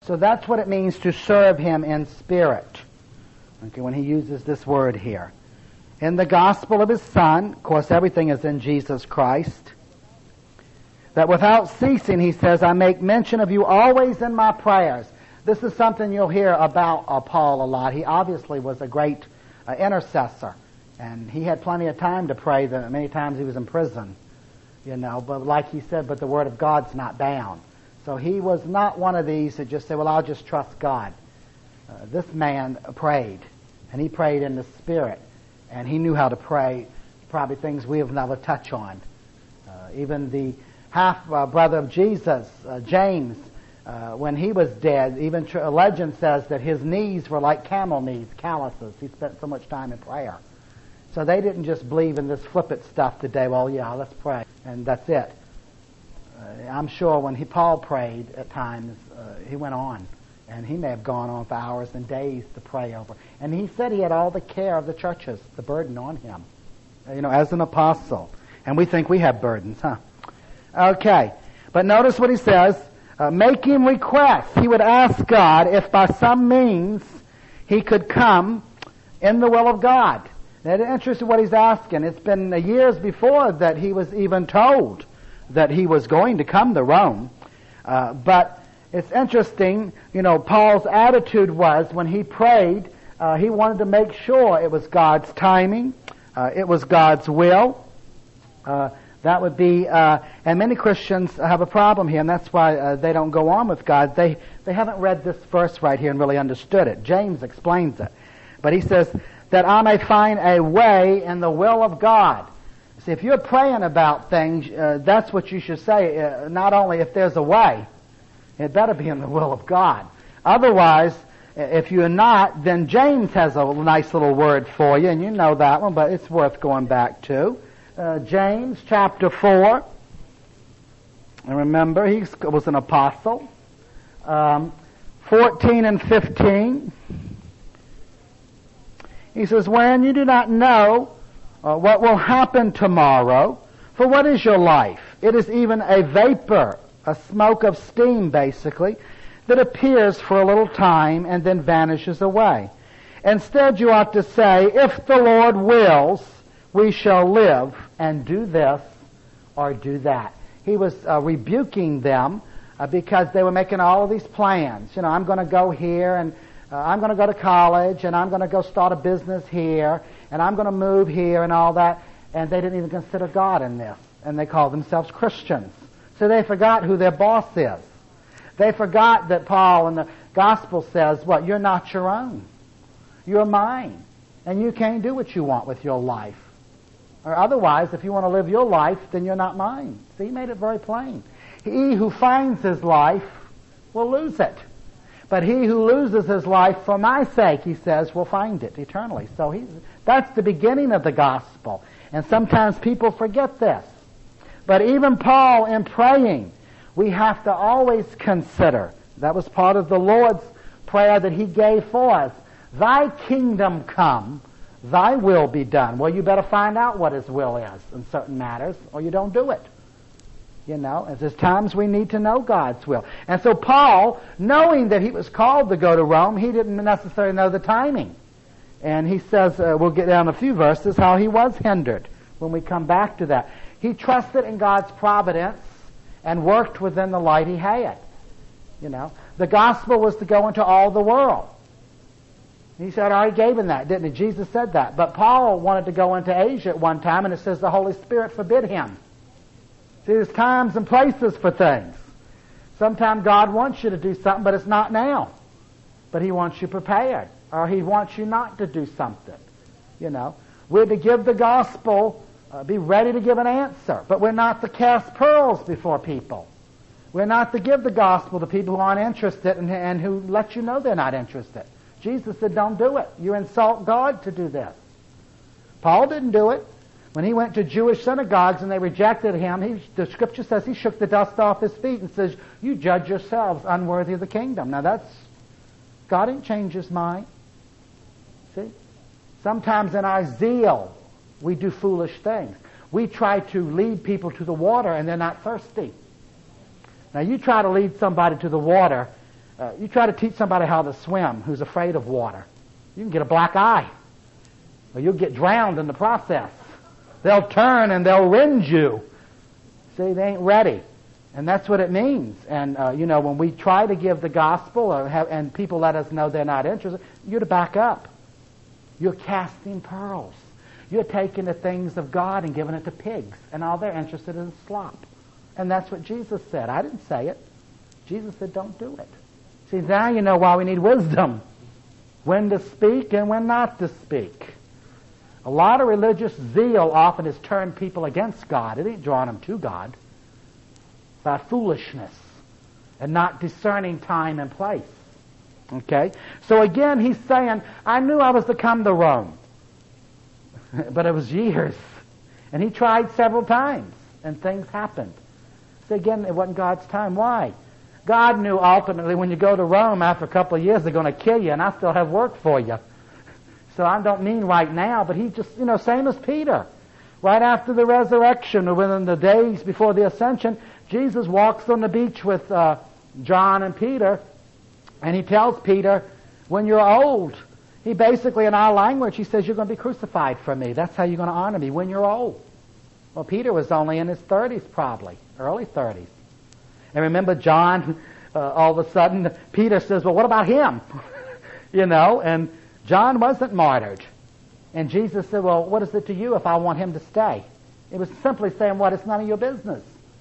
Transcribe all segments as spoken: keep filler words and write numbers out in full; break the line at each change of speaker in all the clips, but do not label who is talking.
So that's what it means to serve Him in spirit. Okay, when he uses this word here. In the gospel of His Son, of course everything is in Jesus Christ, that without ceasing, he says, I make mention of you always in my prayers. This is something you'll hear about uh, Paul a lot. He obviously was a great uh, intercessor, and he had plenty of time to pray. The many times he was in prison, you know. But like he said, but the Word of God's not bound. So he was not one of these that just said, well, I'll just trust God. Uh, this man prayed, and he prayed in the Spirit, and he knew how to pray, probably things we have never touched on. Uh, even the half-brother uh, of Jesus, uh, James, uh, when he was dead, even tr- legend says that his knees were like camel knees, calluses. He spent so much time in prayer. So they didn't just believe in this flippant stuff today, well, yeah, let's pray, and that's it. Uh, I'm sure when he, Paul prayed at times, uh, he went on, and he may have gone on for hours and days to pray over. And he said he had all the care of the churches, the burden on him, you know, as an apostle. And we think we have burdens, huh? Okay, but notice what he says, uh, making requests. He would ask God if by some means he could come in the will of God. Now, it's interesting what he's asking. It's been years before that he was even told that he was going to come to Rome. Uh, but it's interesting, you know, Paul's attitude was when he prayed, uh, he wanted to make sure it was God's timing, uh, it was God's will. Uh, That would be, uh, and many Christians have a problem here, and that's why uh, they don't go on with God. They they haven't read this verse right here and really understood it. James explains it. But he says, that I may find a way in the will of God. See, if you're praying about things, uh, that's what you should say. Uh, not only if there's a way, it better be in the will of God. Otherwise, if you're not, then James has a nice little word for you, and you know that one, but it's worth going back to. Uh, James chapter four. And remember, he was an apostle. Um, fourteen and fifteen. He says, wherein you do not know uh, what will happen tomorrow, for what is your life? It is even a vapor, a smoke of steam, basically, that appears for a little time and then vanishes away. Instead, you ought to say, if the Lord wills, we shall live and do this or do that. He was uh, rebuking them uh, because they were making all of these plans. You know, I'm going to go here, and uh, I'm going to go to college, and I'm going to go start a business here, and I'm going to move here and all that. And they didn't even consider God in this. And they called themselves Christians. So they forgot who their boss is. They forgot that Paul in the gospel says, what, you're not your own. You're mine. And you can't do what you want with your life. Or otherwise, if you want to live your life, then you're not mine. So he made it very plain. He who finds his life will lose it. But he who loses his life for my sake, he says, will find it eternally. So he's, that's the beginning of the gospel. And sometimes people forget this. But even Paul, in praying, we have to always consider, that was part of the Lord's prayer that he gave for us, thy kingdom come, thy will be done. Well, you better find out what his will is in certain matters, or you don't do it. You know, and there's times we need to know God's will. And so Paul, knowing that he was called to go to Rome, he didn't necessarily know the timing. And he says, uh, we'll get down a few verses, how he was hindered when we come back to that. He trusted in God's providence and worked within the light he had. You know, the gospel was to go into all the world. He said, I already gave him that, didn't he? Jesus said that. But Paul wanted to go into Asia at one time, and it says the Holy Spirit forbid him. See, there's times and places for things. Sometimes God wants you to do something, but it's not now. But he wants you prepared, or he wants you not to do something. You know, we're to give the gospel, uh, be ready to give an answer, but we're not to cast pearls before people. We're not to give the gospel to people who aren't interested and, and who let you know they're not interested. Jesus said, don't do it. You insult God to do this. Paul didn't do it. When he went to Jewish synagogues and they rejected him, he, the scripture says he shook the dust off his feet and says, you judge yourselves unworthy of the kingdom. Now that's, God didn't change his mind. See? Sometimes in our zeal, we do foolish things. We try to lead people to the water and they're not thirsty. Now you try to lead somebody to the water Uh, you try to teach somebody how to swim who's afraid of water. You can get a black eye. Or you'll get drowned in the process. They'll turn and they'll rend you. See, they ain't ready. And that's what it means. And, uh, you know, when we try to give the gospel or have, and people let us know they're not interested, you're to back up. You're casting pearls. You're taking the things of God and giving it to pigs. And all they're interested in is slop. And that's what Jesus said. I didn't say it. Jesus said, don't do it. See, now you know why we need wisdom. When to speak and when not to speak. A lot of religious zeal often has turned people against God. It ain't drawing them to God. It's about foolishness and not discerning time and place. Okay? So again, he's saying, I knew I was to come to Rome. But it was years. And he tried several times. And things happened. So again, it wasn't God's time. Why? God knew ultimately when you go to Rome after a couple of years they're going to kill you and I still have work for you. So I don't mean right now, but he just, you know, same as Peter. Right after the resurrection or within the days before the ascension, Jesus walks on the beach with uh, John and Peter and he tells Peter, when you're old, he basically in our language, he says, you're going to be crucified for me. That's how you're going to honor me when you're old. Well, Peter was only in his thirties probably, early thirties. And remember John, uh, all of a sudden, Peter says, well, what about him? you know, and John wasn't martyred. And Jesus said, well, what is it to you if I want him to stay? It was simply saying, what, it's none of your business.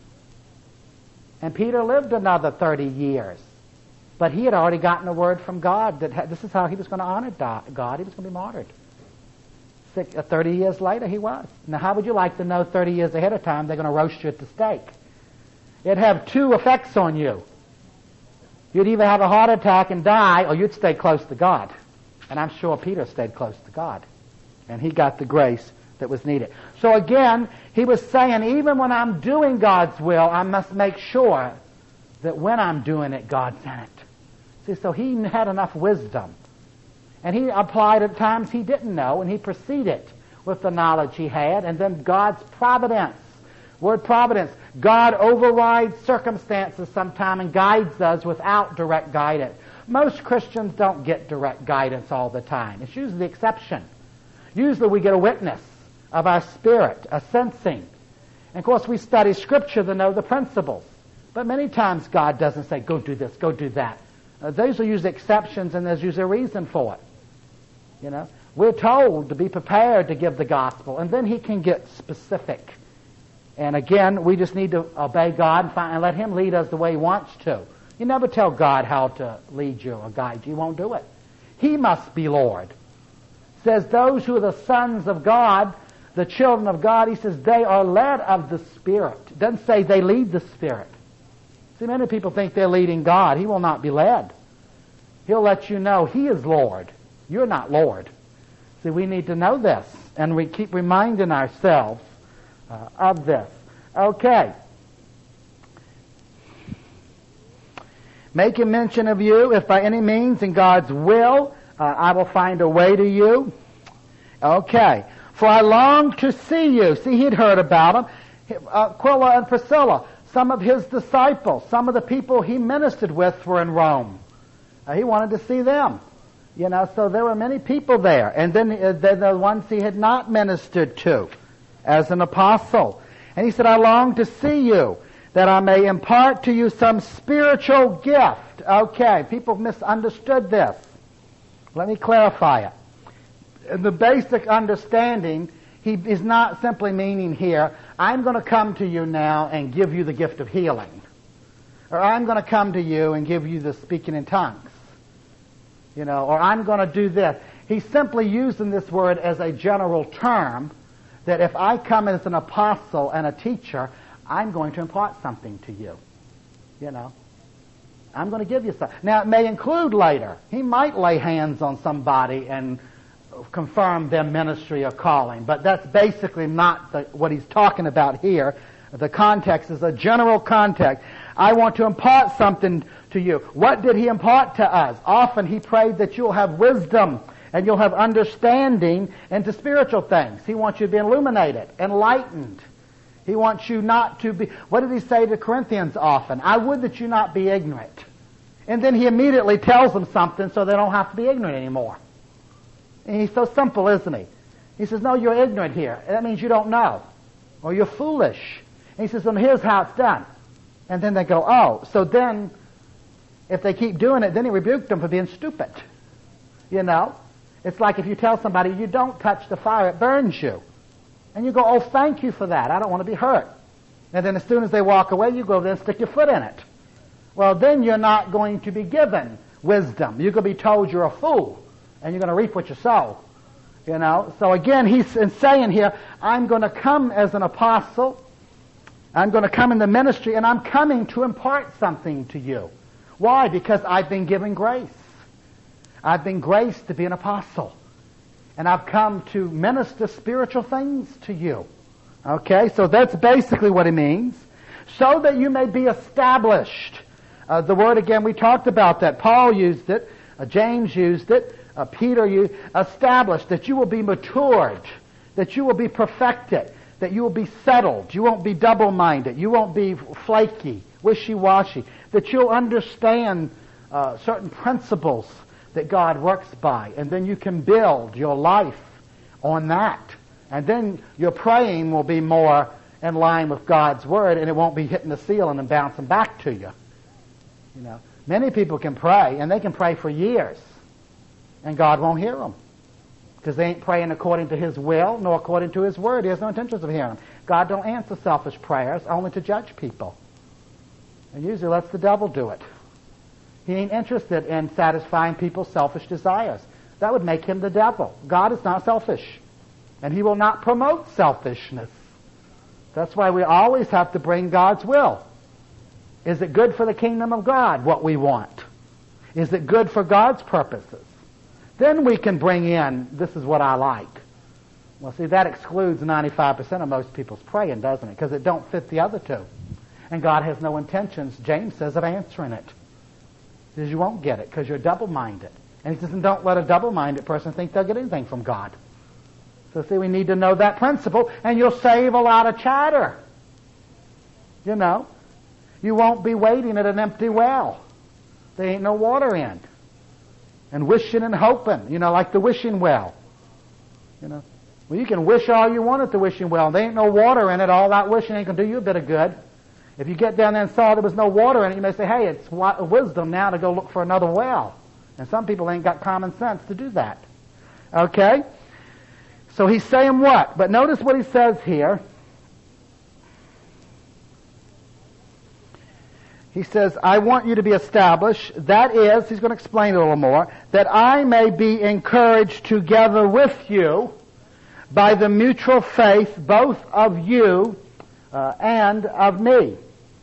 And Peter lived another thirty years. But he had already gotten a word from God that this is how he was going to honor God. He was going to be martyred. Six, uh, thirty years later, he was. Now, how would you like to know thirty years ahead of time they're going to roast you at the stake? It'd have two effects on you. You'd either have a heart attack and die, or you'd stay close to God. And I'm sure Peter stayed close to God. And he got the grace that was needed. So again, he was saying, even when I'm doing God's will, I must make sure that when I'm doing it, God's in it. See, so he had enough wisdom. And he applied at times he didn't know, and he proceeded with the knowledge he had, and then God's providence. Word providence. God overrides circumstances sometime and guides us without direct guidance. Most Christians don't get direct guidance all the time. It's usually the exception. Usually we get a witness of our spirit, a sensing. And of course we study Scripture to know the principles. But many times God doesn't say, go do this, go do that. Uh, those are usually exceptions and there's usually a reason for it. You know, we're told to be prepared to give the gospel, and then he can get specific. And again, we just need to obey God and, find, and let him lead us the way he wants to. You never tell God how to lead you or guide you. He won't do it. He must be Lord. It says those who are the sons of God, the children of God, he says they are led of the Spirit. It doesn't say they lead the Spirit. See, many people think they're leading God. He will not be led. He'll let you know he is Lord. You're not Lord. See, we need to know this, and we keep reminding ourselves uh, of this. Okay. Making mention of you, if by any means in God's will, uh, I will find a way to you. Okay. For I long to see you. See, he'd heard about him. Uh, Aquila and Priscilla, some of his disciples, some of the people he ministered with were in Rome. Uh, he wanted to see them. You know, so there were many people there. And then uh, they're the ones he had not ministered to as an apostle. And he said, I long to see you, that I may impart to you some spiritual gift. Okay, people misunderstood this. Let me clarify it. In the basic understanding, he is not simply meaning here, I'm going to come to you now and give you the gift of healing. Or I'm going to come to you and give you the speaking in tongues. You know, or I'm going to do this. He's simply using this word as a general term that if I come as an apostle and a teacher, I'm going to impart something to you. You know, I'm going to give you something. Now, it may include later. He might lay hands on somebody and confirm their ministry or calling, but that's basically not the, what he's talking about here. The context is a general context. I want to impart something to you. What did he impart to us? Often he prayed that you'll have wisdom and you'll have understanding into spiritual things. He wants you to be illuminated, enlightened. He wants you not to be... What did he say to Corinthians often? I would that you not be ignorant. And then he immediately tells them something so they don't have to be ignorant anymore. And he's so simple, isn't he? He says, no, you're ignorant here. That means you don't know. Or you're foolish. And he says, well, here's how it's done. And then they go, oh. So then, if they keep doing it, then he rebuked them for being stupid. You know? It's like if you tell somebody, you don't touch the fire, it burns you. And you go, oh, thank you for that. I don't want to be hurt. And then as soon as they walk away, you go over there and stick your foot in it. Well, then you're not going to be given wisdom. You're going to be told you're a fool. And you're going to reap what you sow. You know? So again, he's saying here, I'm going to come as an apostle. I'm going to come in the ministry, and I'm coming to impart something to you. Why? Because I've been given grace. I've been graced to be an apostle. And I've come to minister spiritual things to you. Okay? So that's basically what it means. So that you may be established. Uh, the word, again, we talked about that. Paul used it. Uh, James used it. Uh, Peter used established. That you will be matured. That you will be perfected. That you will be settled. You won't be double-minded. You won't be flaky, wishy-washy. That you'll understand uh, certain principles that God works by. And then you can build your life on that. And then your praying will be more in line with God's Word, and it won't be hitting the ceiling and bouncing back to you. You know, many people can pray, and they can pray for years, and God won't hear them. Because they ain't praying according to His will, nor according to His Word. He has no intentions of hearing them. God don't answer selfish prayers, only to judge people. And usually lets the devil do it. He ain't interested in satisfying people's selfish desires. That would make him the devil. God is not selfish. And He will not promote selfishness. That's why we always have to bring God's will. Is it good for the kingdom of God, what we want? Is it good for God's purposes? Then we can bring in, this is what I like. Well, see, that excludes ninety-five percent of most people's praying, doesn't it? Because it don't fit the other two. And God has no intentions, James says, of answering it. He says you won't get it because you're double-minded. And he says, and don't let a double-minded person think they'll get anything from God. So see, we need to know that principle, and you'll save a lot of chatter. You know, you won't be waiting at an empty well. There ain't no water in. And wishing and hoping, you know, like the wishing well. You know, well, you can wish all you want at the wishing well. There ain't no water in it. All that wishing ain't going to do you a bit of good. If you get down there and saw there was no water in it, you may say, hey, it's wisdom now to go look for another well. And some people ain't got common sense to do that. Okay? So he's saying what? But notice what he says here. He says, I want you to be established. That is, he's going to explain it a little more, that I may be encouraged together with you by the mutual faith both of you uh, and of me.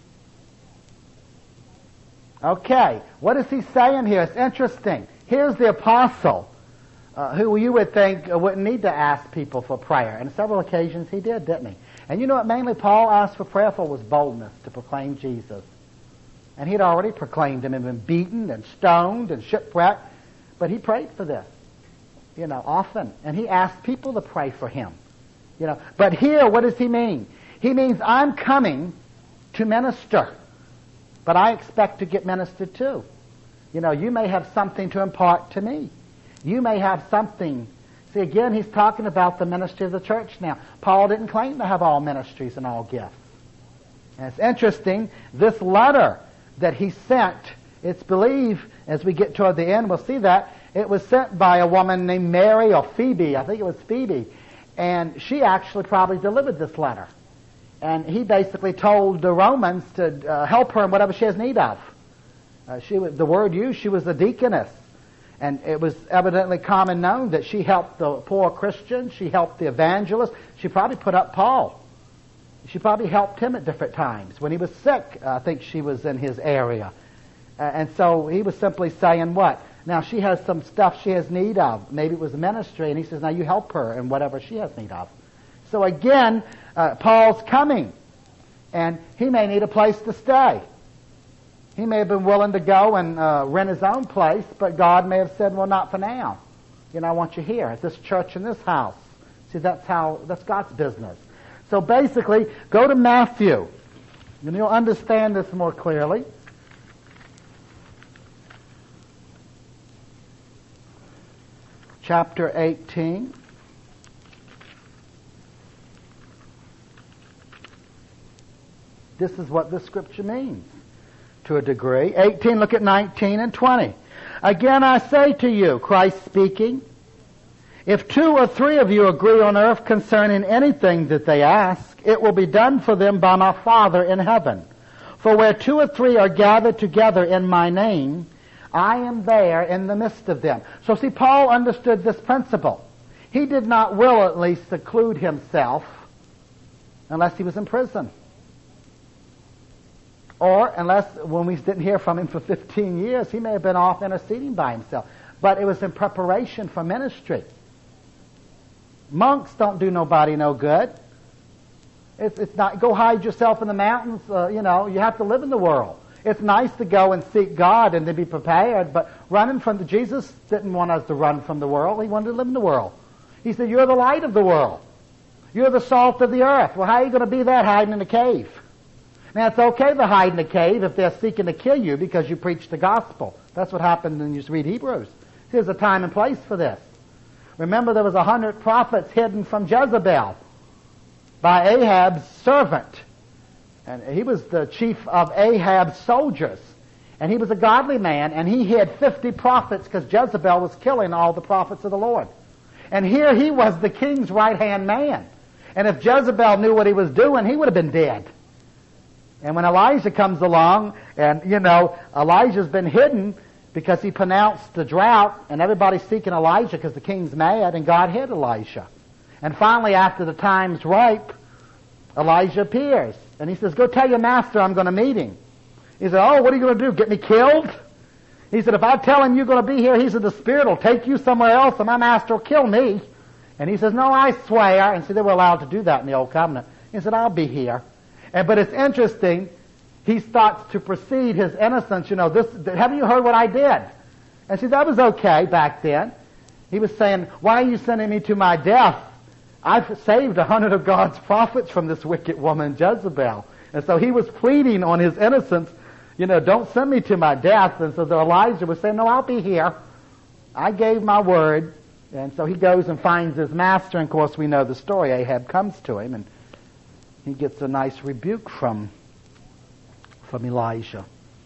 Okay, what is he saying here? It's interesting. Here's the apostle, uh, who you would think uh, wouldn't need to ask people for prayer. And on several occasions he did, didn't he? And you know what mainly Paul asked for prayer for was boldness to proclaim Jesus. And he'd already proclaimed him and been beaten and stoned and shipwrecked. But he prayed for this, you know, often. And he asked people to pray for him. You know. But here, what does he mean? He means I'm coming to minister. But I expect to get ministered too. You know, you may have something to impart to me. You may have something. See, again, he's talking about the ministry of the church now. Paul didn't claim to have all ministries and all gifts. And it's interesting, this letter that he sent, it's believed, as we get toward the end, we'll see that, it was sent by a woman named Mary or Phoebe. I think it was Phoebe. And she actually probably delivered this letter. And he basically told the Romans to uh, help her in whatever she has need of. Uh, she was, the word used, she was a deaconess. And it was evidently common known that she helped the poor Christians, she helped the evangelists, she probably put up Paul. She probably helped him at different times. When he was sick, I think she was in his area. Uh, and so he was simply saying what? Now she has some stuff she has need of. Maybe it was ministry, and he says, now you help her in whatever she has need of. So again, uh, Paul's coming, and he may need a place to stay. He may have been willing to go and uh, rent his own place, but God may have said, well, not for now. You know, I want you here at this church in this house. See, that's how, that's God's business. So basically, go to Matthew, and you'll understand this more clearly. chapter eighteen. This is what this scripture means to a degree. eighteen, look at nineteen and twenty. Again I say to you, Christ speaking, if two or three of you agree on earth concerning anything that they ask, it will be done for them by my Father in heaven. For where two or three are gathered together in my name, I am there in the midst of them. So see, Paul understood this principle. He did not willingly seclude himself unless he was in prison. Or unless, when we didn't hear from him for fifteen years, he may have been off interceding by himself. But it was in preparation for ministry. Monks don't do nobody no good. It's, it's not, go hide yourself in the mountains, uh, you know, you have to live in the world. It's nice to go and seek God and to be prepared, but running from the, Jesus didn't want us to run from the world. He wanted to live in the world. He said, you're the light of the world. You're the salt of the earth. Well, how are you going to be that hiding in a cave? Now, it's okay to hide in a cave if they're seeking to kill you because you preach the gospel. That's what happened when you read Hebrews. There's a time and place for this. Remember, there was a hundred prophets hidden from Jezebel by Ahab's servant. And he was the chief of Ahab's soldiers. And he was a godly man, and he hid fifty prophets because Jezebel was killing all the prophets of the Lord. And here he was the king's right-hand man. And if Jezebel knew what he was doing, he would have been dead. And when Elijah comes along, and, you know, Elijah's been hidden because he pronounced the drought, and everybody's seeking Elijah because the king's mad, and God hid Elijah. And finally, after the time's ripe, Elijah appears. And he says, go tell your master I'm going to meet him. He said, oh, what are you going to do, get me killed? He said, if I tell him you're going to be here, he said, the Spirit will take you somewhere else, and my master will kill me. And he says, no, I swear. And see, they were allowed to do that in the Old Covenant. He said, I'll be here. And, but it's interesting, he starts to precede his innocence, you know, this, haven't you heard what I did? And see, that was okay back then. He was saying, why are you sending me to my death? I've saved a hundred of God's prophets from this wicked woman, Jezebel. And so he was pleading on his innocence, you know, don't send me to my death. And so the Elijah was saying, no, I'll be here. I gave my word. And so he goes and finds his master. And of course, we know the story. Ahab comes to him and he gets a nice rebuke from, from Elijah.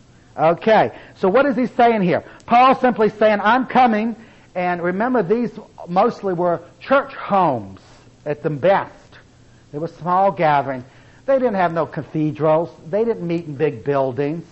Okay, so what is he saying here? Paul's simply saying, I'm coming, and remember these mostly were church homes at the best. They were small gatherings. They didn't have no cathedrals. They didn't meet in big buildings.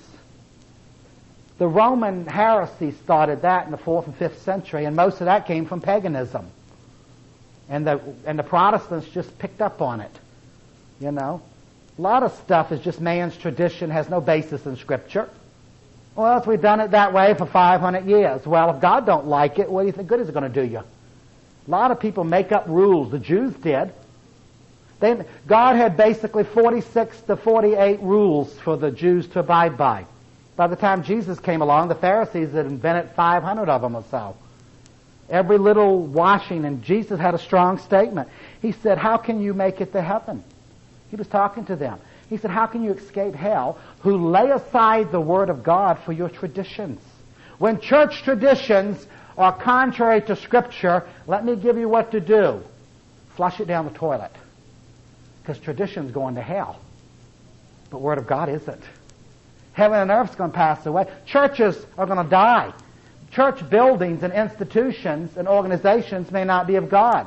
The Roman heresy started that in the fourth and fifth century, and most of that came from paganism. And the, and the Protestants just picked up on it. You know, a lot of stuff is just man's tradition, has no basis in Scripture. Well, if we've done it that way for five hundred years. Well, if God don't like it, what do you think good is it going to do you? A lot of people make up rules. The Jews did. They, God had basically forty-six to forty-eight rules for the Jews to abide by. By the time Jesus came along, the Pharisees had invented five hundred of them or so. Every little washing, and Jesus had a strong statement. He said, how can you make it to heaven? He was talking to them. He said, how can you escape hell who lay aside the Word of God for your traditions? When church traditions are contrary to Scripture, let me give you what to do. Flush it down the toilet. Because tradition's going to hell. But Word of God isn't. Heaven and earth's going to pass away. Churches are going to die. Church buildings and institutions and organizations may not be of God.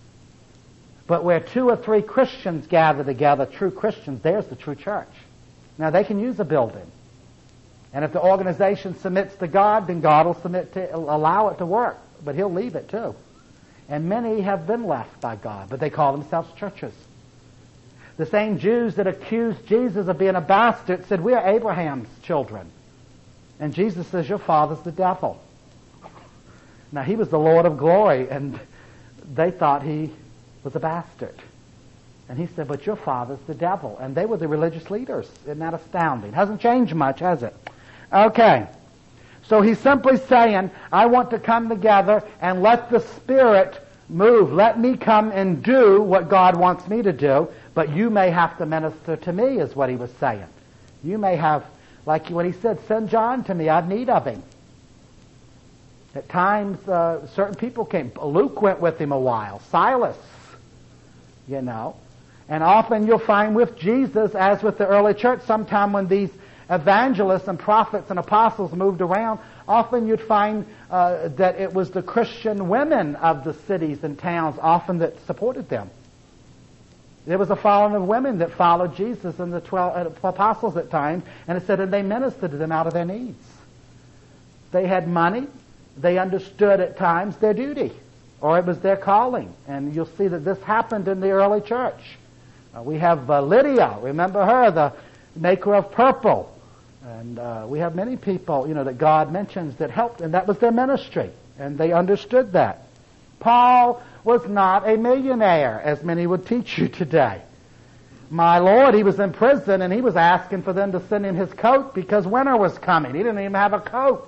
But where two or three Christians gather together, true Christians, there's the true church. Now, they can use a building. And if the organization submits to God, then God will submit to allow it to work. But He'll leave it too. And many have been left by God, but they call themselves churches. The same Jews that accused Jesus of being a bastard said, we are Abraham's children. And Jesus says, your father's the devil. Now, He was the Lord of glory, and they thought He was a bastard. And He said, but your father's the devil. And they were the religious leaders. Isn't that astounding? Hasn't changed much, has it? Okay. So He's simply saying, I want to come together and let the Spirit move. Let me come and do what God wants me to do, but you may have to minister to me, is what He was saying. You may have, like what He said, send John to me. I have need of him. At times, uh, certain people came. Luke went with him a while. Silas, you know. And often you'll find with Jesus, as with the early church, sometime when these evangelists and prophets and apostles moved around, often you'd find uh, that it was the Christian women of the cities and towns often that supported them. There was a following of women that followed Jesus and the twelve apostles at times, and it said that they ministered to them out of their needs. They had money. They understood at times their duty, or it was their calling. And you'll see that this happened in the early church. Uh, we have uh, Lydia, remember her, the maker of purple. And uh, we have many people, you know, that God mentions that helped, and that was their ministry, and they understood that. Paul was not a millionaire, as many would teach you today. My Lord, he was in prison, and he was asking for them to send him his coat because winter was coming. He didn't even have a coat.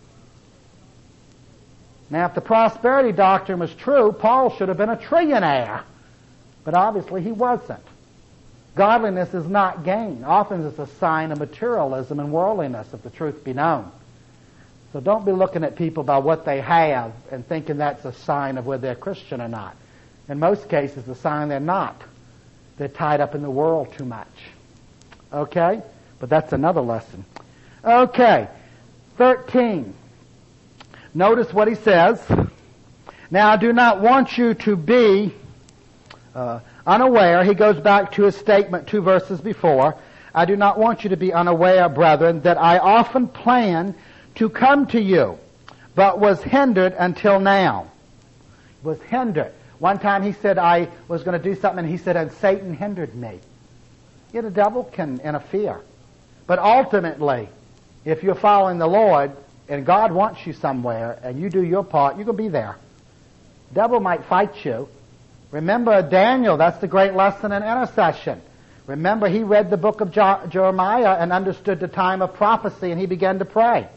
Now, if the prosperity doctrine was true, Paul should have been a trillionaire. But obviously he wasn't. Godliness is not gain. Often it's a sign of materialism and worldliness, if the truth be known. So don't be looking at people by what they have and thinking that's a sign of whether they're Christian or not. In most cases, it's a sign they're not. They're tied up in the world too much. Okay? But that's another lesson. Okay. thirteen. Notice what he says. Now, I do not want you to be uh, unaware. He goes back to his statement two verses before. I do not want you to be unaware, brethren, that I often planned to come to you, but was hindered until now. Was hindered. One time he said I was going to do something, and he said, and Satan hindered me. Yeah, the devil can interfere. But ultimately, if you're following the Lord, and God wants you somewhere, and you do your part, you're going to be there. The devil might fight you. Remember Daniel, that's the great lesson in intercession. Remember, he read the book of Jo- Jeremiah and understood the time of prophecy, and he began to pray.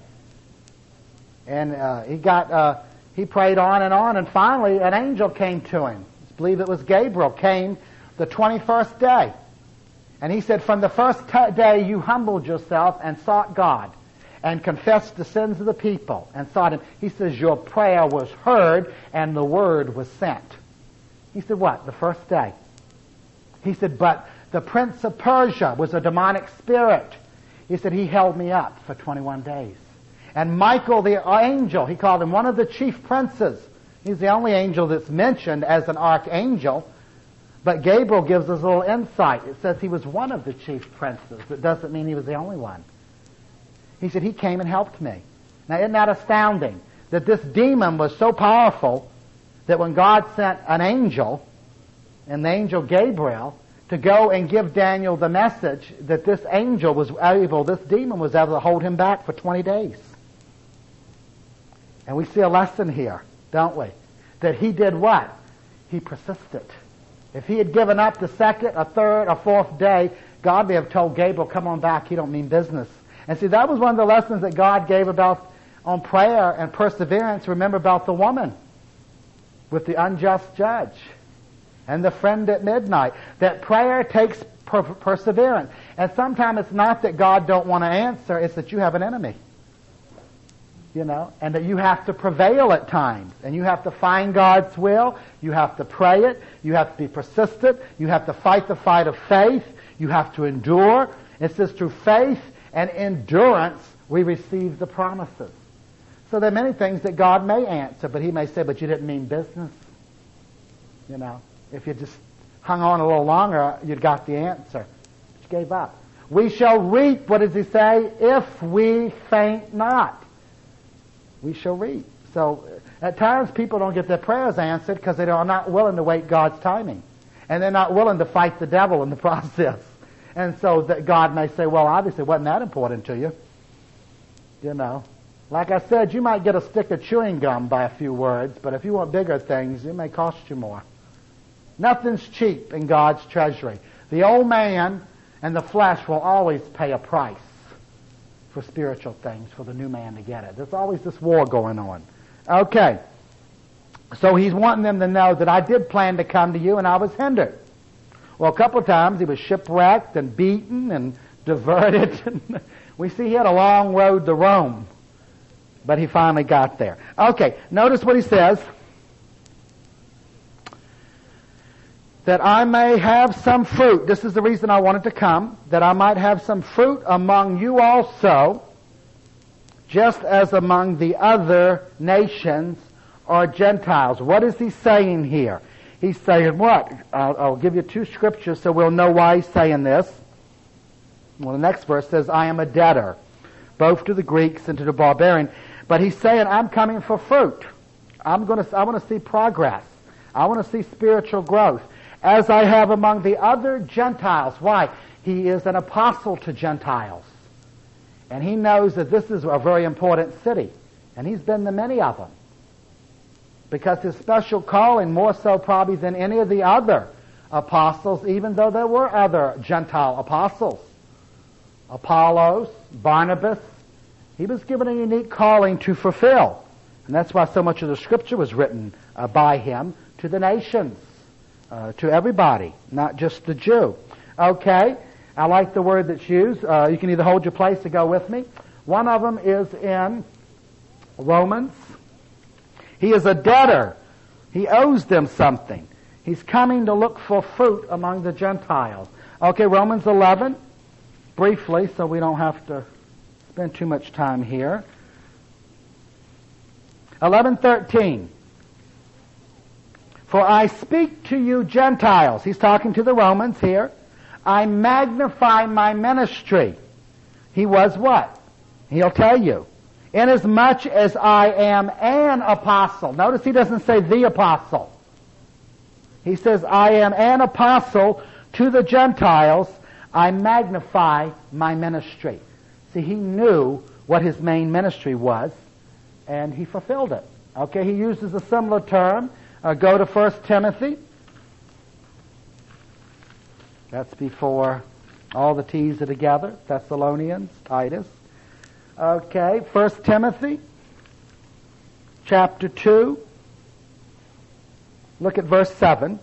And uh, he got, uh, he prayed on and on, and finally an angel came to him. I believe it was Gabriel, came the twenty-first day. And he said, from the first t- day you humbled yourself and sought God, and confessed the sins of the people, and sought him. He says, your prayer was heard, and the word was sent. He said, what? The first day. He said, but the prince of Persia was a demonic spirit. He said, he held me up for twenty-one days. And Michael the angel, he called him one of the chief princes. He's the only angel that's mentioned as an archangel. But Gabriel gives us a little insight. It says he was one of the chief princes. It doesn't mean he was the only one. He said, he came and helped me. Now, isn't that astounding? That this demon was so powerful that when God sent an angel, and the angel Gabriel, to go and give Daniel the message, that this angel was able, this demon was able to hold him back for twenty days. And we see a lesson here, don't we? That he did what? He persisted. If he had given up the second, or third, or fourth day, God may have told Gabriel, come on back, you don't mean business. And see, that was one of the lessons that God gave about on prayer and perseverance. Remember about the woman with the unjust judge and the friend at midnight. That prayer takes per- perseverance. And sometimes it's not that God don't want to answer, it's that you have an enemy. You know, and that you have to prevail at times. And you have to find God's will. You have to pray it. You have to be persistent. You have to fight the fight of faith. You have to endure. It says through faith and endurance we receive the promises. So there are many things that God may answer, but he may say, but you didn't mean business. You know, if you just hung on a little longer, you'd got the answer. But you gave up. We shall reap, what does he say? If we faint not. We shall reap. So at times people don't get their prayers answered because they are not willing to wait God's timing. And they're not willing to fight the devil in the process. And so that God may say, well, obviously it wasn't that important to you. You know. Like I said, you might get a stick of chewing gum by a few words, but if you want bigger things, it may cost you more. Nothing's cheap in God's treasury. The old man and the flesh will always pay a price for spiritual things, for the new man to get it. There's always this war going on. Okay. So he's wanting them to know that I did plan to come to you and I was hindered. Well, a couple of times he was shipwrecked and beaten and diverted. We see he had a long road to Rome but he finally got there. Okay, notice what he says. That I may have some fruit. This is the reason I wanted to come. That I might have some fruit among you also, just as among the other nations or Gentiles. What is he saying here? He's saying what? I'll, I'll give you two scriptures so we'll know why he's saying this. Well, the next verse says, I am a debtor, both to the Greeks and to the barbarian. But he's saying, I'm coming for fruit. I'm going to, I want to see progress. I want to see spiritual growth. As I have among the other Gentiles. Why? He is an apostle to Gentiles. And he knows that this is a very important city. And he's been to many of them. Because his special calling, more so probably than any of the other apostles, even though there were other Gentile apostles. Apollos, Barnabas, he was given a unique calling to fulfill. And that's why so much of the scripture was written uh, by him to the nations. Uh, to everybody, not just the Jew. Okay, I like the word that's used. Uh, you can either hold your place or go with me. One of them is in Romans. He is a debtor. He owes them something. He's coming to look for fruit among the Gentiles. Okay, Romans eleven, briefly, so we don't have to spend too much time here. eleven thirteen. For I speak to you Gentiles. He's talking to the Romans here. I magnify my ministry. He was what? He'll tell you. Inasmuch as I am an apostle. Notice he doesn't say the apostle. He says, I am an apostle to the Gentiles. I magnify my ministry. See, he knew what his main ministry was, and he fulfilled it. Okay, he uses a similar term. Uh, go to First Timothy. That's before all the T's are together. Thessalonians, Titus. Okay, First Timothy, chapter two. Look at verse seven.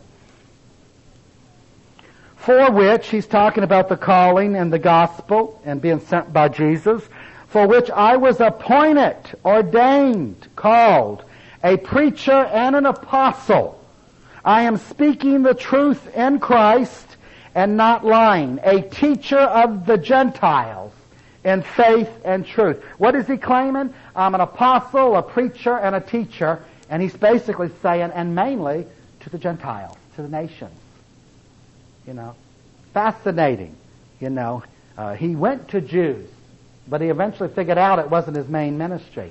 For which, he's talking about the calling and the gospel and being sent by Jesus, for which I was appointed, ordained, called, a preacher and an apostle. I am speaking the truth in Christ and not lying. A teacher of the Gentiles in faith and truth. What is he claiming? I'm an apostle, a preacher, and a teacher. And he's basically saying, and mainly to the Gentiles, to the nations. You know, fascinating. You know, uh, he went to Jews, but he eventually figured out it wasn't his main ministry.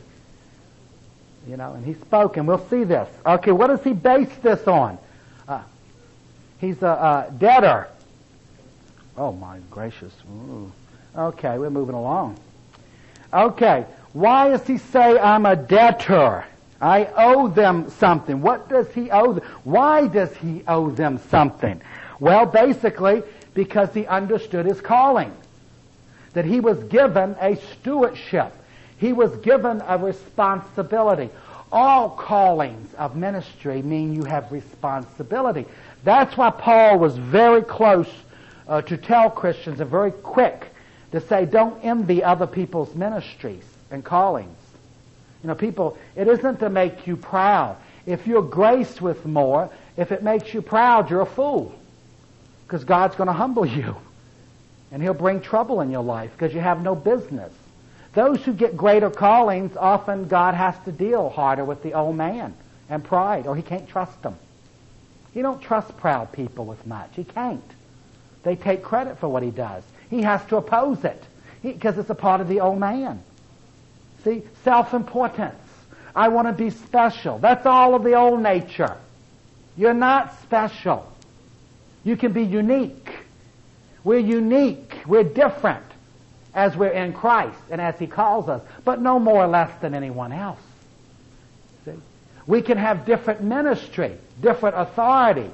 You know, and he spoke, and we'll see this. Okay, what does he base this on? Uh, he's a, a debtor. Oh, my gracious. Ooh. Okay, we're moving along. Okay, why does he say I'm a debtor? I owe them something. What does he owe them? Why does he owe them something? Well, basically, because he understood his calling. That he was given a stewardship. He was given a responsibility. All callings of ministry mean you have responsibility. That's why Paul was very close uh, to tell Christians, and very quick to say, don't envy other people's ministries and callings. You know, people, it isn't to make you proud. If you're graced with more, if it makes you proud, you're a fool. Because God's going to humble you. And He'll bring trouble in your life because you have no business. Those who get greater callings, often God has to deal harder with the old man and pride, or He can't trust them. He don't trust proud people with much. He can't. They take credit for what he does. He has to oppose it because it's a part of the old man. See, self-importance. I want to be special. That's all of the old nature. You're not special. You can be unique. We're unique. We're different as we're in Christ and as He calls us, but no more or less than anyone else. See? We can have different ministry, different authority.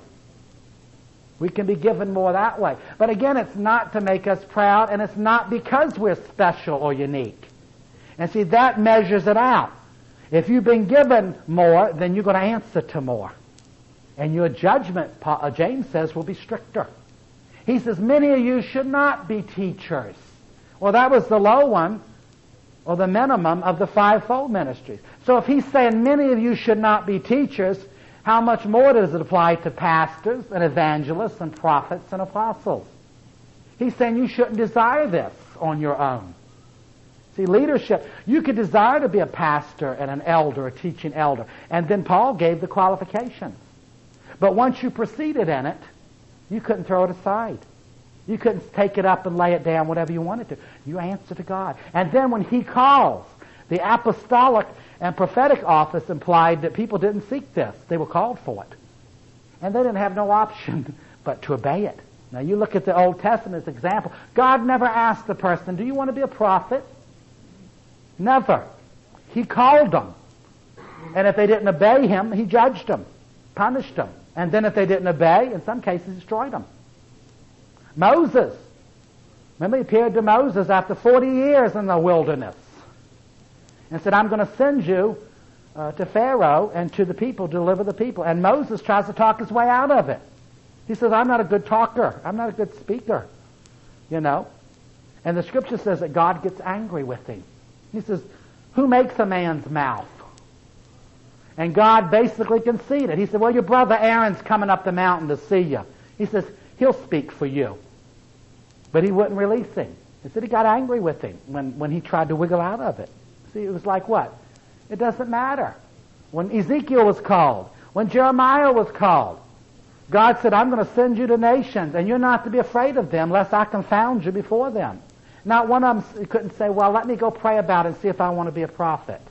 We can be given more that way. But again, it's not to make us proud, and it's not because we're special or unique. And see, that measures it out. If you've been given more, then you're going to answer to more. And your judgment, James says, will be stricter. He says, many of you should not be teachers. Well, that was the low one. or the minimum of the fivefold ministries. So if he's saying many of you should not be teachers, how much more does it apply to pastors and evangelists and prophets and apostles? He's saying you shouldn't desire this on your own. See, leadership, you could desire to be a pastor and an elder, a teaching elder, and then Paul gave the qualifications. But once you proceeded in it, you couldn't throw it aside. You couldn't take it up and lay it down, whatever you wanted to. You answer to God. And then when he calls, the apostolic and prophetic office implied that people didn't seek this. They were called for it. And they didn't have no option but to obey it. Now you look at the Old Testament's example. God never asked the person, do you want to be a prophet? Never. He called them. And if they didn't obey him, he judged them, punished them. And then if they didn't obey, in some cases destroyed them. Moses. Remember, he appeared to Moses after forty years in the wilderness and said, I'm going to send you uh, to Pharaoh and to the people, deliver the people. And Moses tries to talk his way out of it. He says, I'm not a good talker. I'm not a good speaker. You know? And the scripture says that God gets angry with him. He says, who makes a man's mouth? And God basically conceded. He said, well, your brother Aaron's coming up the mountain to see you. He says, he'll speak for you. But he wouldn't release him. He said he got angry with him when, when he tried to wiggle out of it. See, it was like what? It doesn't matter. When Ezekiel was called, when Jeremiah was called, God said, I'm going to send you to nations, and you're not to be afraid of them, lest I confound you before them. Not one of them couldn't say, well, let me go pray about it and see if I want to be a prophet.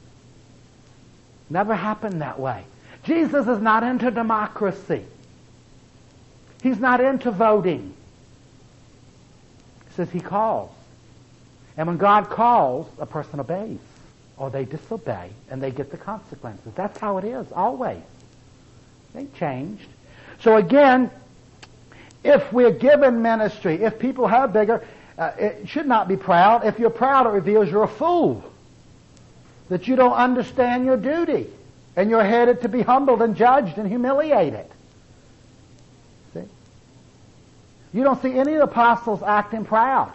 Never happened that way. Jesus is not into democracy. He's not into voting. He says he calls. And when God calls, a person obeys. Or they disobey, and they get the consequences. That's how it is, always. It ain't changed. So again, if we're given ministry, if people have bigger, uh, it should not be proud. If you're proud, it reveals you're a fool. That you don't understand your duty. And you're headed to be humbled and judged and humiliated. See? You don't see any of the apostles acting proud.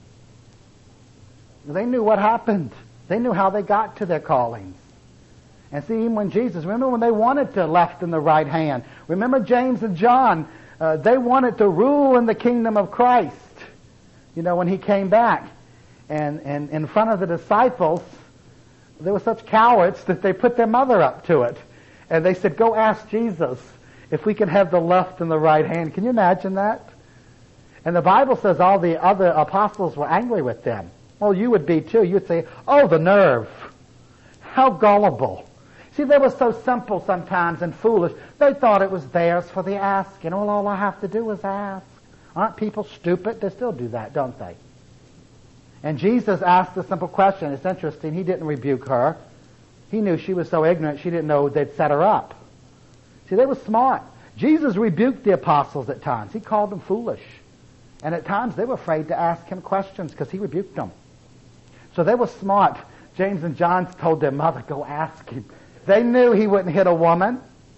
They knew what happened. They knew how they got to their callings. And see, even when Jesus, remember when they wanted the left and the right hand. Remember James and John, uh, they wanted to rule in the kingdom of Christ. You know, when he came back. And, and in front of the disciples, they were such cowards that they put their mother up to it. And they said, go ask Jesus if we can have the left and the right hand. Can you imagine that? And the Bible says all the other apostles were angry with them. Well, you would be too. You'd say, oh, the nerve. How gullible. See, they were so simple sometimes and foolish. They thought it was theirs for the asking. Well, all I have to do is ask. Aren't people stupid? They still do that, don't they? And Jesus asked a simple question. It's interesting. He didn't rebuke her. He knew she was so ignorant she didn't know they'd set her up. See, they were smart. Jesus rebuked the apostles at times. He called them foolish. And at times they were afraid to ask him questions because he rebuked them. So they were smart. James and John told their mother, go ask him. They knew he wouldn't hit a woman.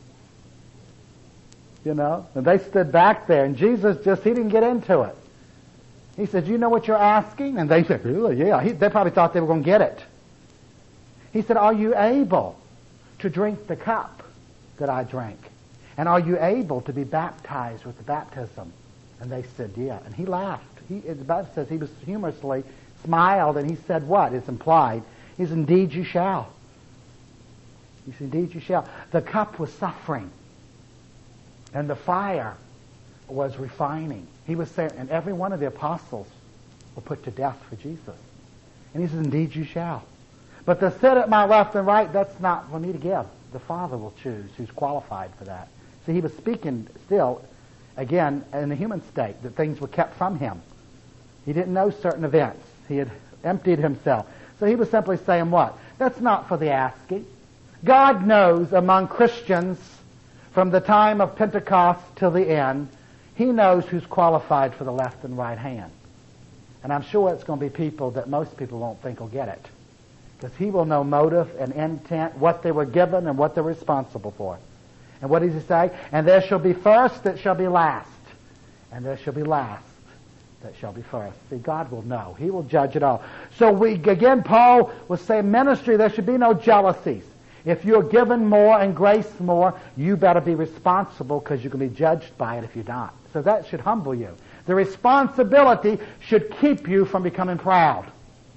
You know, and they stood back there, and Jesus just, he didn't get into it. He said, you know what you're asking? And they said, really? Yeah. He, they probably thought they were going to get it. He said, are you able to drink the cup that I drank? And are you able to be baptized with the baptism? And they said, yeah. And he laughed. He, the Bible says he was humorously smiled, and he said what? It's implied. He said, indeed you shall. He said, indeed you shall. The cup was suffering. And the fire was refining. He was saying, and every one of the apostles were put to death for Jesus. And he says, indeed you shall. But to sit at my left and right, that's not for me to give. The Father will choose who's qualified for that. See, he was speaking still, again, in the human state, that things were kept from him. He didn't know certain events. He had emptied himself. So he was simply saying what? That's not for the asking. God knows among Christians from the time of Pentecost till the end, he knows who's qualified for the left and right hand. And I'm sure it's going to be people that most people won't think will get it. Because he will know motive and intent, what they were given and what they're responsible for. And what does he say? And there shall be first that shall be last. And there shall be last that shall be first. See, God will know. He will judge it all. So we, again, Paul was saying ministry, there should be no jealousies. If you're given more and grace more, you better be responsible because you can be judged by it if you're not. So that should humble you. The responsibility should keep you from becoming proud.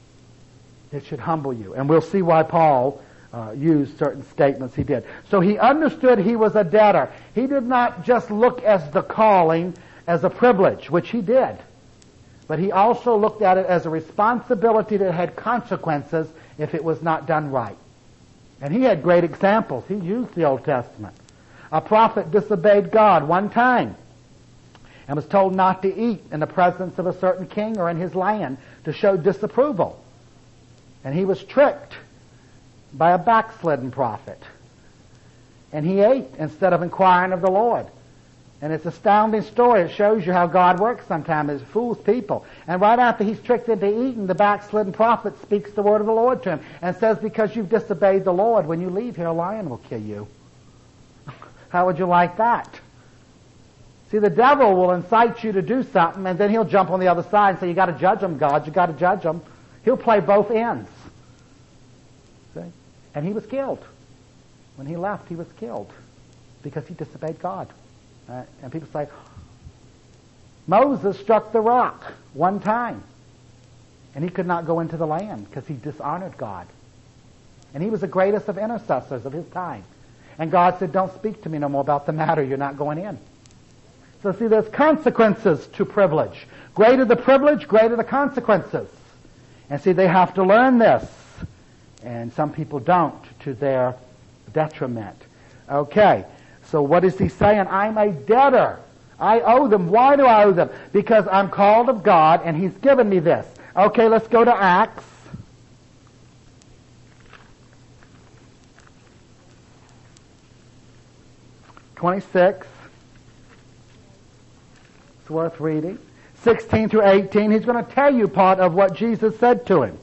It should humble you. And we'll see why Paul uh, used certain statements he did. So he understood he was a debtor. He did not just look as the calling as a privilege, which he did. But he also looked at it as a responsibility that had consequences if it was not done right. And he had great examples. He used the Old Testament. A prophet disobeyed God one time and was told not to eat in the presence of a certain king or in his land to show disapproval. And he was tricked by a backslidden prophet. And he ate instead of inquiring of the Lord. And it's an astounding story. It shows you how God works sometimes. It fools people. And right after he's tricked into eating, the backslidden prophet speaks the word of the Lord to him and says, because you've disobeyed the Lord, when you leave here, a lion will kill you. How would you like that? See, the devil will incite you to do something, and then he'll jump on the other side and say, you got to judge them, God. You got to judge them. He'll play both ends. See? And he was killed. When he left, he was killed because he disobeyed God. Uh, and people say, Moses struck the rock one time, and he could not go into the land because he dishonored God. And he was the greatest of intercessors of his time. And God said, don't speak to me no more about the matter. You're not going in. So see, there's consequences to privilege. Greater the privilege, greater the consequences. And see, they have to learn this. And some people don't, to their detriment. Okay. So what is he saying? I'm a debtor. I owe them. Why do I owe them? Because I'm called of God and he's given me this. Okay, let's go to Acts. twenty-six. It's worth reading. sixteen through eighteen. He's going to tell you part of what Jesus said to him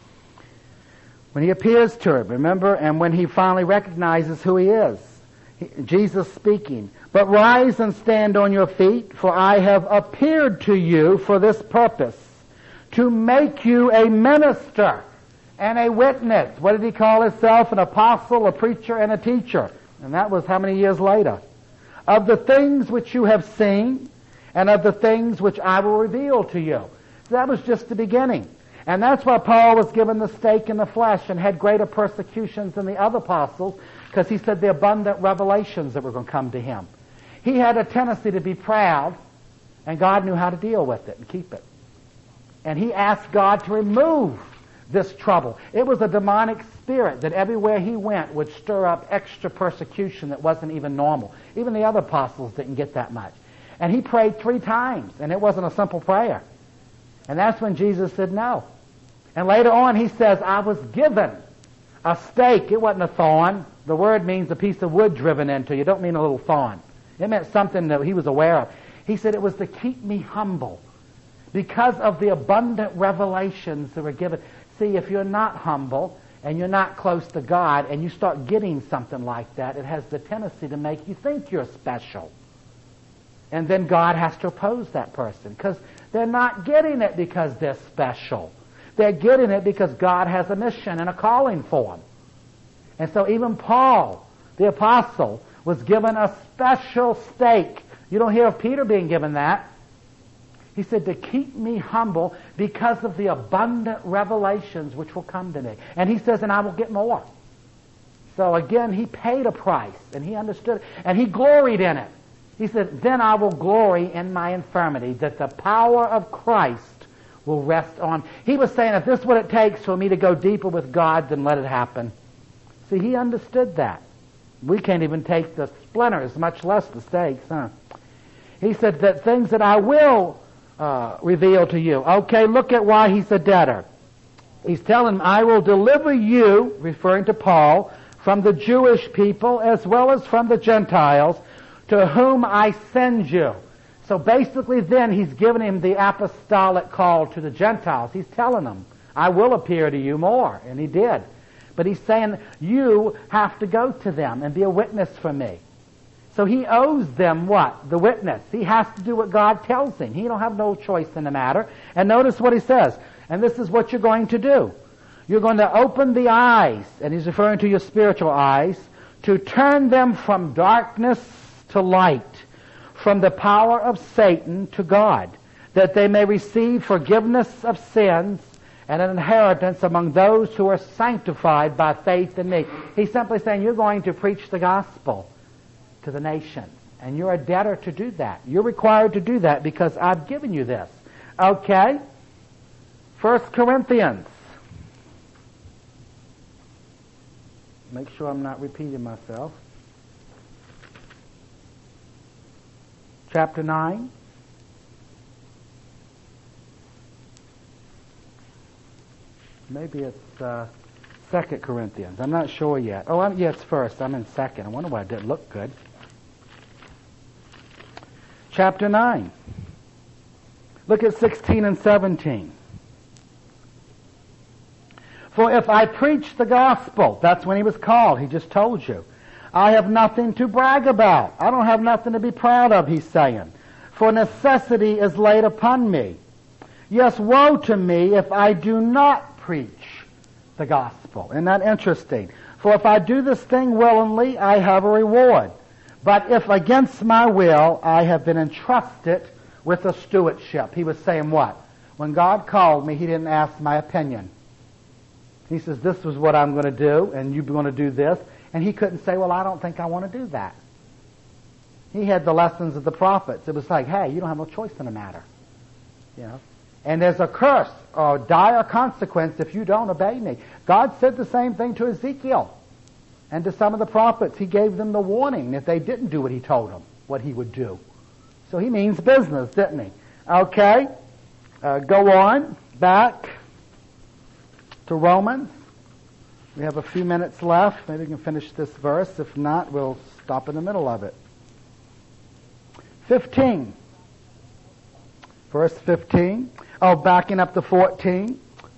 when he appears to him. Remember? And when he finally recognizes who he is. Jesus speaking, but rise and stand on your feet, for I have appeared to you for this purpose, to make you a minister and a witness. What did he call himself? An apostle, a preacher, and a teacher. And that was how many years later? Of the things which you have seen, and of the things which I will reveal to you. So that was just the beginning. And that's why Paul was given the stake in the flesh and had greater persecutions than the other apostles, because he said the abundant revelations that were going to come to him. He had a tendency to be proud, and God knew how to deal with it and keep it. And he asked God to remove this trouble. It was a demonic spirit that everywhere he went would stir up extra persecution that wasn't even normal. Even the other apostles didn't get that much. And he prayed three times, and it wasn't a simple prayer. And that's when Jesus said no. And later on he says, I was given a stake. It wasn't a thorn. The word means a piece of wood driven into you. It don't mean a little thorn. It meant something that he was aware of. He said it was to keep me humble because of the abundant revelations that were given. See, if you're not humble and you're not close to God and you start getting something like that, it has the tendency to make you think you're special. And then God has to oppose that person because they're not getting it because they're special. They're getting it because God has a mission and a calling for them. And so even Paul, the apostle, was given a special stake. You don't hear of Peter being given that. He said, to keep me humble because of the abundant revelations which will come to me. And he says, and I will get more. So again, he paid a price, and he understood it, and he gloried in it. He said, then I will glory in my infirmity, that the power of Christ will rest on. He was saying, if this is what it takes for me to go deeper with God, then let it happen. See, he understood that. We can't even take the splinters, much less the stakes, huh? He said that things that I will uh, reveal to you. Okay, look at why he's a debtor. He's telling him, I will deliver you, referring to Paul, from the Jewish people as well as from the Gentiles, to whom I send you. So basically then he's given him the apostolic call to the Gentiles. He's telling them, I will appear to you more. And he did. But he's saying, you have to go to them and be a witness for me. So he owes them what? The witness. He has to do what God tells him. He don't have no choice in the matter. And notice what he says. And this is what you're going to do. You're going to open the eyes, and he's referring to your spiritual eyes, to turn them from darkness to light, from the power of Satan to God, that they may receive forgiveness of sins and an inheritance among those who are sanctified by faith in me. He's simply saying you're going to preach the gospel to the nations, and you're a debtor to do that. You're required to do that because I've given you this. Okay? First Corinthians. Make sure I'm not repeating myself. Chapter nine. Maybe it's uh, Second Corinthians. I'm not sure yet. Oh, I'm, yeah, it's first. I'm in second. I wonder why it didn't look good. Chapter nine. Look at sixteen and seventeen. For if I preach the gospel, that's when he was called, he just told you, I have nothing to brag about. I don't have nothing to be proud of, he's saying. For necessity is laid upon me. Yes, woe to me if I do not preach the gospel. Isn't that interesting? For if I do this thing willingly, I have a reward. But if against my will, I have been entrusted with a stewardship. He was saying what? When God called me, he didn't ask my opinion. He says, this was what I'm going to do, and you're going to do this. And he couldn't say, well, I don't think I want to do that. He had the lessons of the prophets. It was like, hey, you don't have no choice in the matter. You know? And there's a curse or dire consequence if you don't obey me. God said the same thing to Ezekiel and to some of the prophets. He gave them the warning if they didn't do what he told them, what he would do. So he means business, didn't he? Okay, uh, go on back to Romans. We have a few minutes left. Maybe we can finish this verse. If not, we'll stop in the middle of it. fifteen. Verse fifteen. Oh, backing up to fourteen.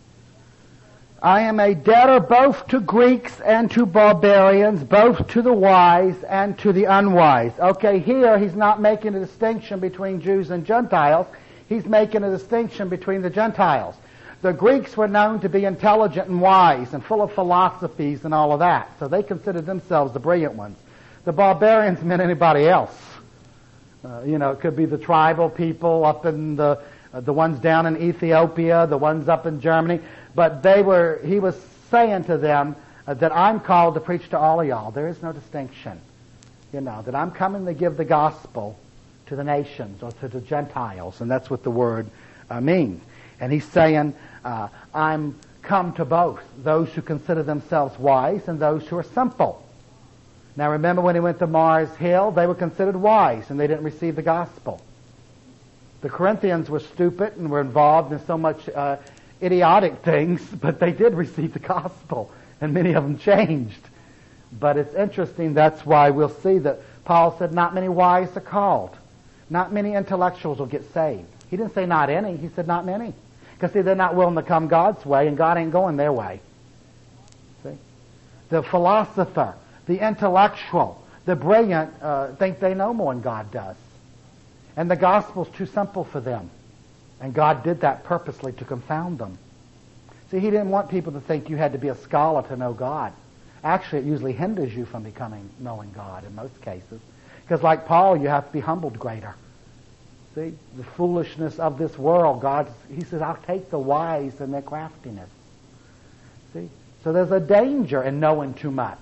I am a debtor both to Greeks and to barbarians, both to the wise and to the unwise. Okay, here he's not making a distinction between Jews and Gentiles. He's making a distinction between the Gentiles. The Greeks were known to be intelligent and wise and full of philosophies and all of that, so they considered themselves the brilliant ones. The barbarians meant anybody else. Uh, you know, it could be the tribal people up in the uh, the ones down in Ethiopia, the ones up in Germany. But they were. He was saying to them uh, that I'm called to preach to all of y'all. There is no distinction. You know, that I'm coming to give the gospel to the nations or to the Gentiles, and that's what the word uh, means. And he's saying, uh, I'm come to both, those who consider themselves wise and those who are simple. Now remember when he went to Mars Hill, they were considered wise and they didn't receive the gospel. The Corinthians were stupid and were involved in so much uh, idiotic things, but they did receive the gospel, and many of them changed. But it's interesting, that's why we'll see that Paul said not many wise are called. Not many intellectuals will get saved. He didn't say not any, he said not many. Because see, they're not willing to come God's way, and God ain't going their way. See? The philosopher, the intellectual, the brilliant uh, think they know more than God does. And the gospel's too simple for them. And God did that purposely to confound them. See, he didn't want people to think you had to be a scholar to know God. Actually, it usually hinders you from becoming knowing God in most cases. Because like Paul, you have to be humbled greater. See, the foolishness of this world, God, he says, I'll take the wise and their craftiness. See? So there's a danger in knowing too much.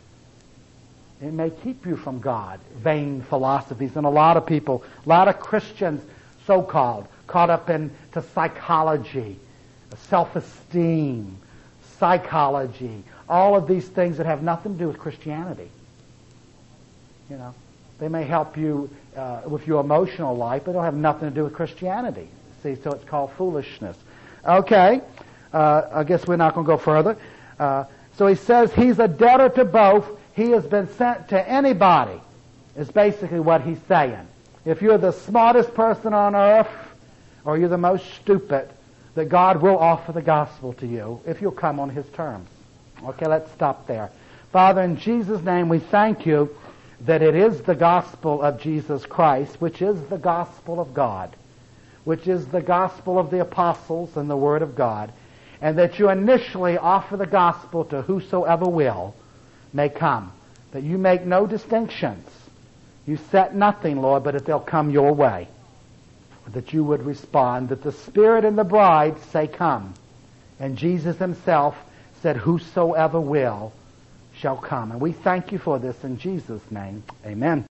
It may keep you from God, vain philosophies. And a lot of people, a lot of Christians, so-called, caught up into psychology, self-esteem, psychology, all of these things that have nothing to do with Christianity. You know, they may help you uh, with your emotional life, but they don't have nothing to do with Christianity. See, so it's called foolishness. Okay, uh, I guess we're not going to go further. Uh, so he says he's a debtor to both. He has been sent to anybody, is basically what he's saying. If you're the smartest person on earth, or you're the most stupid, that God will offer the gospel to you if you'll come on his terms. Okay, let's stop there. Father, in Jesus' name, we thank you that it is the gospel of Jesus Christ, which is the gospel of God, which is the gospel of the apostles and the Word of God, and that you initially offer the gospel to whosoever will may come, that you make no distinctions. You set nothing, Lord, but that they'll come your way, that you would respond, that the Spirit and the bride say, come. And Jesus himself said, whosoever will shall come. And we thank you for this in Jesus' name. Amen.